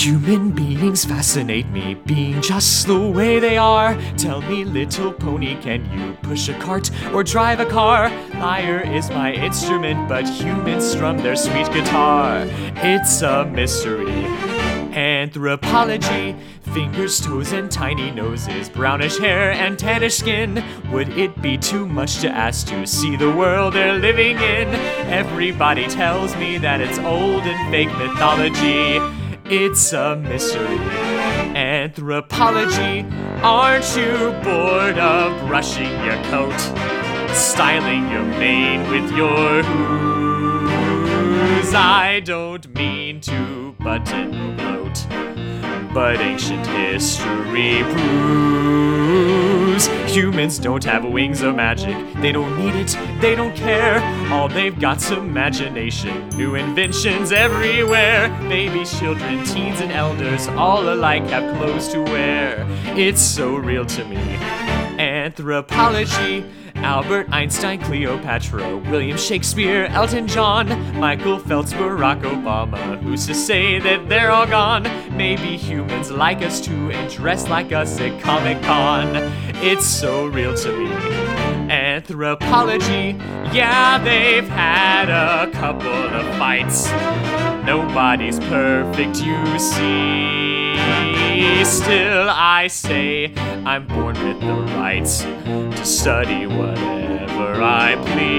Human beings fascinate me, being just the way they are. Tell me, little pony, can you push a cart or drive a car? Lyre is my instrument, but humans strum their sweet guitar. It's a mystery. Anthropology, fingers, toes, and tiny noses, brownish hair and tannish skin. Would it be too much to ask to see the world they're living in? Everybody tells me that it's old and fake mythology. It's a mystery. Anthropology, aren't you bored of brushing your coat, styling your mane with your hooves? I don't mean to button or bloat, but ancient history proves humans don't have wings or magic. They don't need it, they don't care. All they've got's imagination, new inventions everywhere. Babies, children, teens, and elders, all alike have clothes to wear. It's so real to me. Anthropology, Albert Einstein, Cleopatra, William Shakespeare, Elton John, Michael Phelps, Barack Obama. Who's to say that they're all gone? Maybe humans like us too and dress like us at Comic-Con. It's so real to me. Anthropology, yeah, they've had a couple of fights. Nobody's perfect, you see. Still, I say I'm born with the rights to study whatever I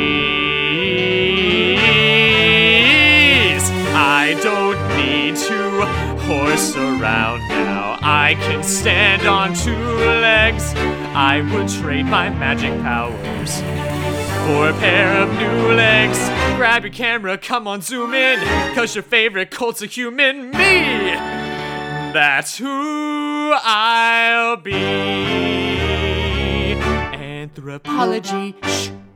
please. I don't need to horse around now. I can stand on 2 legs. I would trade my magic powers for a pair of new legs. Grab your camera, come on, zoom in, 'cause your favorite cult's a human, me. That's who I'll be. Anthropology, shh.